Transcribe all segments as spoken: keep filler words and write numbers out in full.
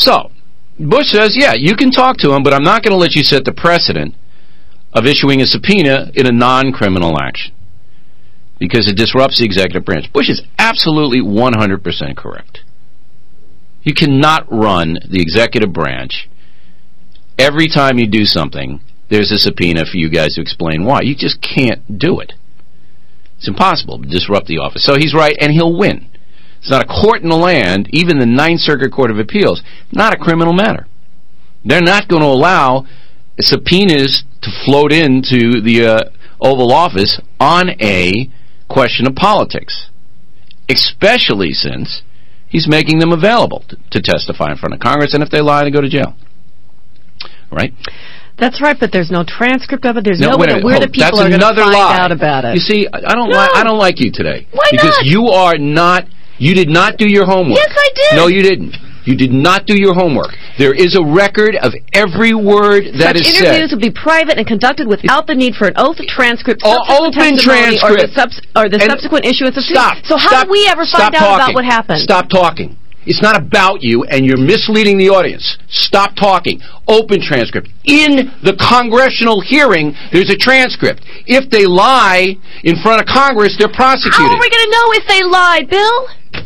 So, Bush says, yeah, you can talk to him, but I'm not going to let you set the precedent of issuing a subpoena in a non-criminal action because it disrupts the executive branch. Bush is absolutely one hundred percent correct. You cannot run the executive branch. Every time you do something, there's a subpoena for you guys to explain why. You just can't do it. It's impossible to disrupt the office. So he's right, and he'll win. It's not a court in the land, even the Ninth Circuit Court of Appeals, not a criminal matter. They're not going to allow subpoenas to float into the uh, Oval Office on a question of politics, especially since he's making them available to, to testify in front of Congress, and if they lie, they go to jail. Right? That's right, but there's no transcript of it. There's no, no way that we're the people are going to find lie. out about it. You see, I don't no. like I don't like you today. Why because not? you are not. You did not do your homework. Yes, I did. No, you didn't. You did not do your homework. There is a record of every word that Such is said. interviews will be private and conducted without the need for an oath, transcript, Oh, subsequent open testimony, transcript. or the, subs- or the And subsequent issuance of stop. So how stop, do we ever find out talking. about what happened? Stop talking. It's not about you, and you're misleading the audience. Stop talking. Open transcript. In the congressional hearing, there's a transcript. If they lie in front of Congress, they're prosecuted. How are we going to know if they lied, Bill?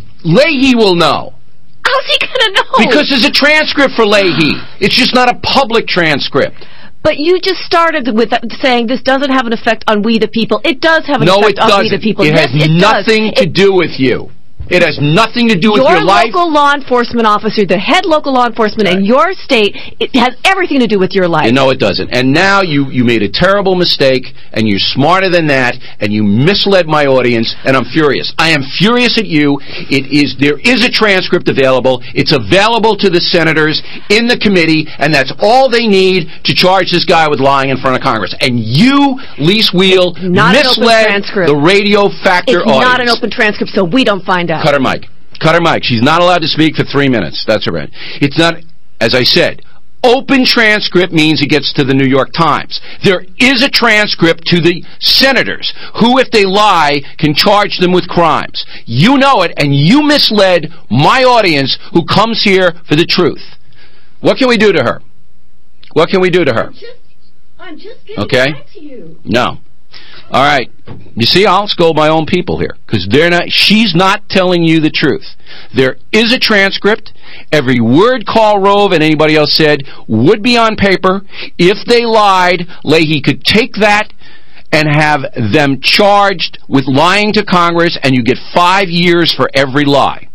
Leahy will know. How's he going to know? Because there's a transcript for Leahy. It's just not a public transcript. But you just started with saying this doesn't have an effect on we the people. It does have an no, effect it on doesn't. we the people. It yes, has it nothing does. to it, do with you. It has nothing to do with your your life. Your local law enforcement officer, the head local law enforcement right. in your state, it has everything to do with your life. You know it doesn't. And now you, you made a terrible mistake, and you're smarter than that, and you misled my audience, and I'm furious. I am furious at you. It is there is a transcript available. It's available to the senators in the committee, and that's all they need to charge this guy with lying in front of Congress. And you, Lise Wheel, misled the radio factor it's audience. It's not an open transcript, so we don't find out. Cut her mic. Cut her mic. She's not allowed to speak for three minutes. That's all right. It's not, as I said, open transcript means it gets to the New York Times. There is a transcript to the senators who, if they lie, can charge them with crimes. You know it, and you misled my audience who comes here for the truth. What can we do to her? What can we do to her? I'm just, I'm just getting okay? back to you. No. All right. You see, I'll scold my own people here because they're not. She's not telling you the truth. There is a transcript. Every word Karl Rove and anybody else said would be on paper. If they lied, Leahy could take that and have them charged with lying to Congress, and you get five years for every lie.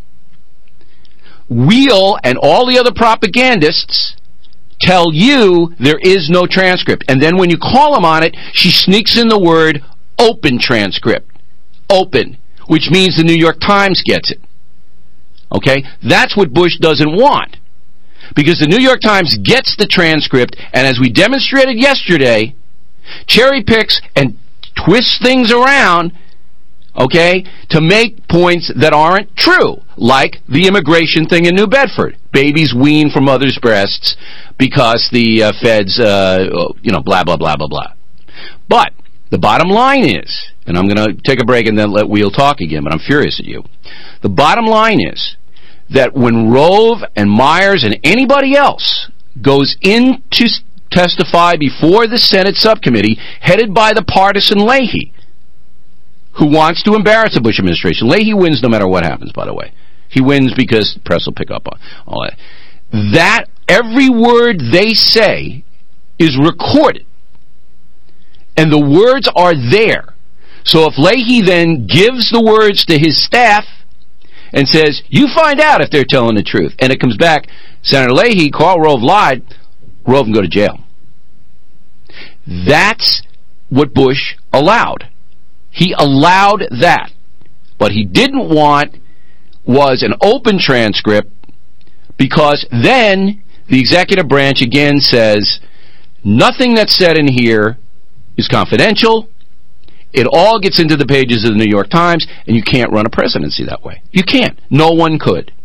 Wheel and all the other propagandists tell you there is no transcript. And then when you call them on it, she sneaks in the word open transcript. Open. Which means the New York Times gets it. Okay? That's what Bush doesn't want. Because the New York Times gets the transcript, and as we demonstrated yesterday, cherry picks and twists things around, okay, to make points that aren't true. Like the immigration thing in New Bedford. Babies weaned from mothers' breasts because the uh, feds, uh, you know, blah, blah, blah, blah, blah. But the bottom line is, and I'm going to take a break and then let Wheel talk again, but I'm furious at you. The bottom line is that when Rove and Myers and anybody else goes in to testify before the Senate subcommittee, headed by the partisan Leahy, who wants to embarrass the Bush administration. Leahy wins no matter what happens, by the way. He wins because the press will pick up on all that. That, every word they say is recorded. And the words are there. So if Leahy then gives the words to his staff and says, you find out if they're telling the truth, and it comes back, Senator Leahy, Karl Rove lied, Rove can go to jail. That's what Bush allowed. He allowed that. What he didn't want was an open transcript, because then the executive branch again says nothing that's said in here is confidential. It all gets into the pages of the New York Times, and you can't run a presidency that way. You can't. No one could.